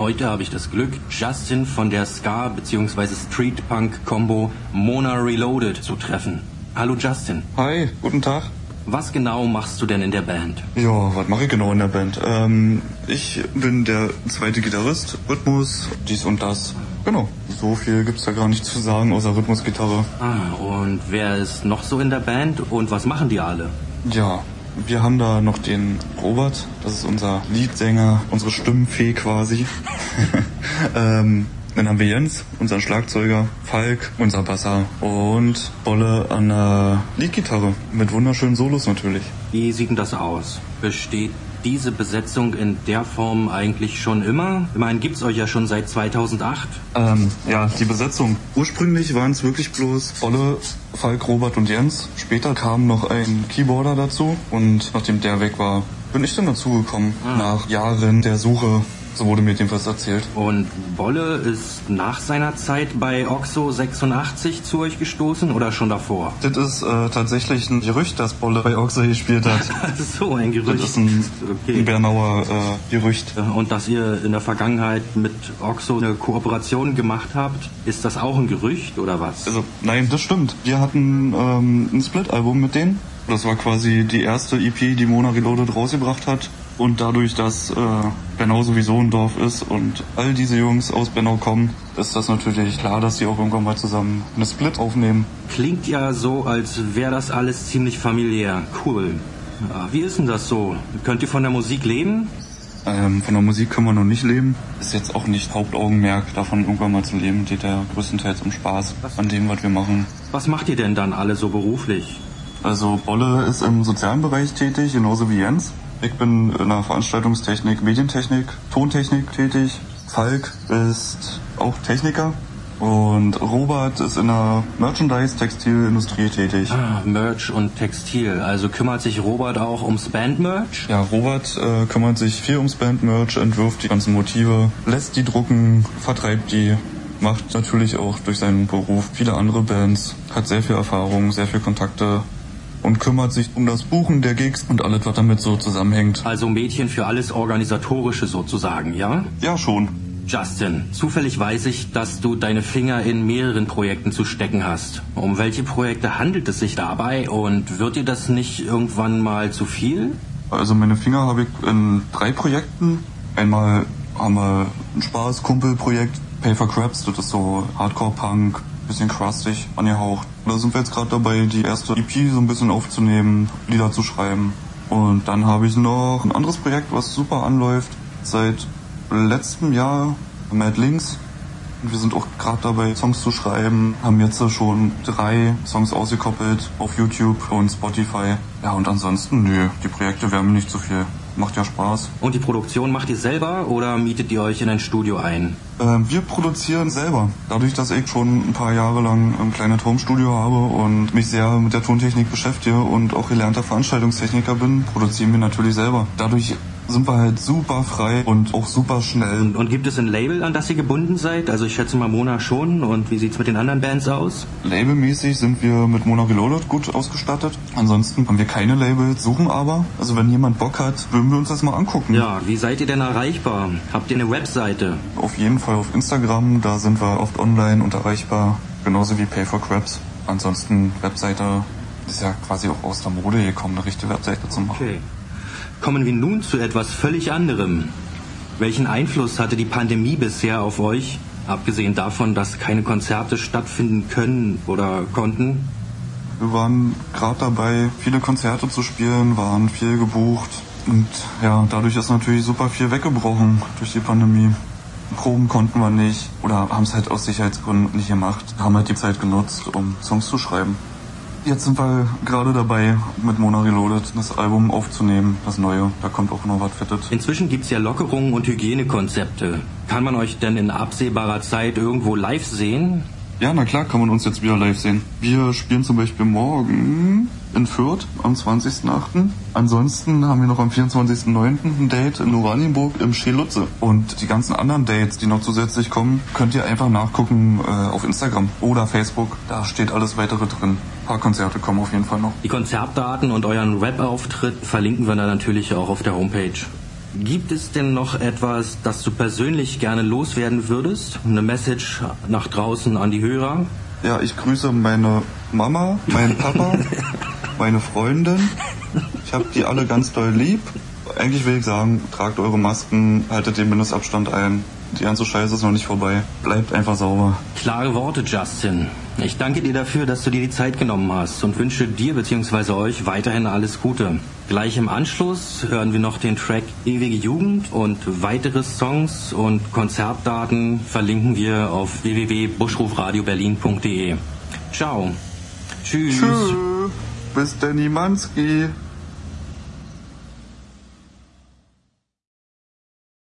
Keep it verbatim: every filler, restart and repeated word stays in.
Heute habe ich das Glück, Justin von der Ska- bzw. Street-Punk-Kombo Mona Reloaded zu treffen. Hallo Justin. Hi, guten Tag. Was genau machst du denn in der Band? Ja, was mache ich genau in der Band? Ähm, ich bin der zweite Gitarrist, Rhythmus, dies und das. Genau, so viel gibt's da gar nicht zu sagen, außer Rhythmusgitarre. Ah, und wer ist noch so in der Band und was machen die alle? Ja, wir haben da noch den Robert, das ist unser Leadsänger, unsere Stimmenfee quasi. ähm, dann haben wir Jens, unseren Schlagzeuger, Falk, unser Basser und Bolle an der Leadgitarre mit wunderschönen Solos natürlich. Wie sieht denn das aus? Besteht diese Besetzung in der Form eigentlich schon immer? Ich meine, gibt's euch ja schon seit zweitausendacht. Ähm, ja, die Besetzung. Ursprünglich waren es wirklich bloß Bolle, Falk, Robert und Jens. Später kam noch ein Keyboarder dazu und nachdem der weg war, bin ich dann dazugekommen. Ah. Nach Jahren der Suche. So wurde mir jedenfalls erzählt. Und Bolle ist nach seiner Zeit bei Oxo sechsundachtzig zu euch gestoßen oder schon davor? Das ist äh, tatsächlich ein Gerücht, dass Bolle bei Oxo gespielt hat. So, ein Gerücht. Das ist ein, okay. ein Bernauer äh, Gerücht. Und dass ihr in der Vergangenheit mit Oxo eine Kooperation gemacht habt, ist das auch ein Gerücht oder was? Also, nein, das stimmt. Wir hatten ähm, ein Split-Album mit denen. Das war quasi die erste E P, die Mona Reloaded rausgebracht hat. Und dadurch, dass äh, Bernau sowieso ein Dorf ist und all diese Jungs aus Bernau kommen, ist das natürlich klar, dass die auch irgendwann mal zusammen eine Split aufnehmen. Klingt ja so, als wäre das alles ziemlich familiär. Cool. Ja, wie ist denn das so? Könnt ihr von der Musik leben? Ähm, von der Musik können wir noch nicht leben. Ist jetzt auch nicht Hauptaugenmerk, davon irgendwann mal zu leben. Geht ja größtenteils um Spaß an dem, was wir machen. Was macht ihr denn dann alle so beruflich? Also Bolle ist im sozialen Bereich tätig, genauso wie Jens. Ich bin in der Veranstaltungstechnik, Medientechnik, Tontechnik tätig. Falk ist auch Techniker. Und Robert ist in der Merchandise-Textilindustrie tätig. Ah, Merch und Textil. Also kümmert sich Robert auch ums Bandmerch? Ja, Robert äh, kümmert sich viel ums Bandmerch, entwirft die ganzen Motive, lässt die drucken, vertreibt die, macht natürlich auch durch seinen Beruf viele andere Bands, hat sehr viel Erfahrung, sehr viel Kontakte und kümmert sich um das Buchen der Gigs und alles, was damit so zusammenhängt. Also Mädchen für alles Organisatorische sozusagen, ja? Ja, schon. Justin, zufällig weiß ich, dass du deine Finger in mehreren Projekten zu stecken hast. Um welche Projekte handelt es sich dabei und wird dir das nicht irgendwann mal zu viel? Also meine Finger habe ich in drei Projekten. Einmal haben wir ein Spaß-Kumpel-Projekt, Pay for Craps, das ist so Hardcore-Punk, bisschen crustig angehaucht. Da sind wir jetzt gerade dabei, die erste E P so ein bisschen aufzunehmen, Lieder zu schreiben. Und dann habe ich noch ein anderes Projekt, was super anläuft, seit letztem Jahr, Mad Links. Und wir sind auch gerade dabei, Songs zu schreiben, haben jetzt schon drei Songs ausgekoppelt auf YouTube und Spotify. Ja, und ansonsten, nö, die Projekte werden mir nicht so viel. Macht ja Spaß. Und die Produktion macht ihr selber oder mietet ihr euch in ein Studio ein? Ähm, wir produzieren selber. Dadurch, dass ich schon ein paar Jahre lang ein kleines Homestudio habe und mich sehr mit der Tontechnik beschäftige und auch gelernter Veranstaltungstechniker bin, produzieren wir natürlich selber. Dadurch sind wir halt super frei und auch super schnell. Und, und gibt es ein Label, an das ihr gebunden seid? Also ich schätze mal Mona schon. Und wie sieht's mit den anderen Bands aus? Labelmäßig sind wir mit Mona Reloaded gut ausgestattet. Ansonsten haben wir keine Labels, suchen aber. Also wenn jemand Bock hat, würden wir uns das mal angucken. Ja, wie seid ihr denn erreichbar? Habt ihr eine Webseite? Auf jeden Fall auf Instagram, da sind wir oft online und erreichbar. Genauso wie Pay for Craps. Ansonsten Webseite ist ja quasi auch aus der Mode gekommen, eine richtige Webseite zu machen. Okay. Kommen wir nun zu etwas völlig anderem. Welchen Einfluss hatte die Pandemie bisher auf euch? Abgesehen davon, dass keine Konzerte stattfinden können oder konnten? Wir waren gerade dabei, viele Konzerte zu spielen, waren viel gebucht. Und ja, dadurch ist natürlich super viel weggebrochen durch die Pandemie. Proben konnten wir nicht oder haben es halt aus Sicherheitsgründen nicht gemacht. Haben halt die Zeit genutzt, um Songs zu schreiben. Jetzt sind wir gerade dabei, mit Mona Reloaded das Album aufzunehmen, das neue. Da kommt auch noch was Fettes. Inzwischen gibt's ja Lockerungen und Hygienekonzepte. Kann man euch denn in absehbarer Zeit irgendwo live sehen? Ja, na klar kann man uns jetzt wieder live sehen. Wir spielen zum Beispiel morgen in Fürth am zwanzigsten achten Ansonsten haben wir noch am vierundzwanzigsten neunten ein Date in Oranienburg im Schelutze. Und die ganzen anderen Dates, die noch zusätzlich kommen, könnt ihr einfach nachgucken äh, auf Instagram oder Facebook. Da steht alles weitere drin. Ein paar Konzerte kommen auf jeden Fall noch. Die Konzertdaten und euren Rap-Auftritt verlinken wir dann natürlich auch auf der Homepage. Gibt es denn noch etwas, das du persönlich gerne loswerden würdest? Eine Message nach draußen an die Hörer? Ja, ich grüße meine Mama, meinen Papa, meine Freundin. Ich habe die alle ganz doll lieb. Eigentlich will ich sagen, tragt eure Masken, haltet den Mindestabstand ein. Die ganze Scheiße ist noch nicht vorbei. Bleibt einfach sauber. Klare Worte, Justin. Ich danke dir dafür, dass du dir die Zeit genommen hast und wünsche dir bzw. euch weiterhin alles Gute. Gleich im Anschluss hören wir noch den Track Ewige Jugend und weitere Songs und Konzertdaten verlinken wir auf w w w punkt buschrufradio berlin punkt d e. Ciao. Tschüss. Tschüss. Bis Danny Manski.